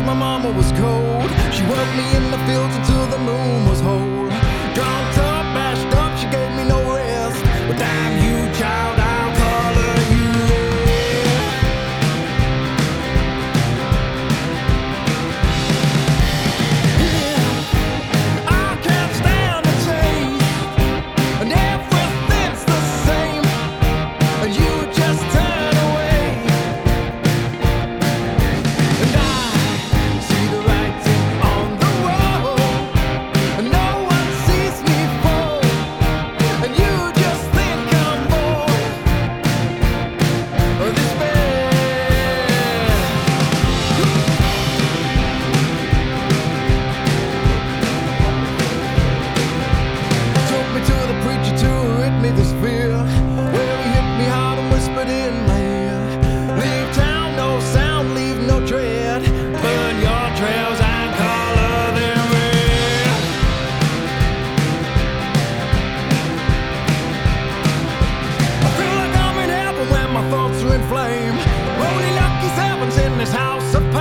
my mama was cold. She worked me in the fields until the moon was whole. Drunked up, bashed up, she gave me no rest. But damn you, child, I'll color you red. Yeah, I can't stand the change, and everything's the same, and you just turn away. And I see the writing on the wall, and no one sees me fall, and you just think I'm bored of this bed. Took me to the preacher to rid me this fear, where he hit me hard and whispered in my ear, leave town, no sound, leave no dread, burn your trails and color them red. I feel like I'm in heaven when my thoughts are in flame. Only lucky sevens in this house of pain.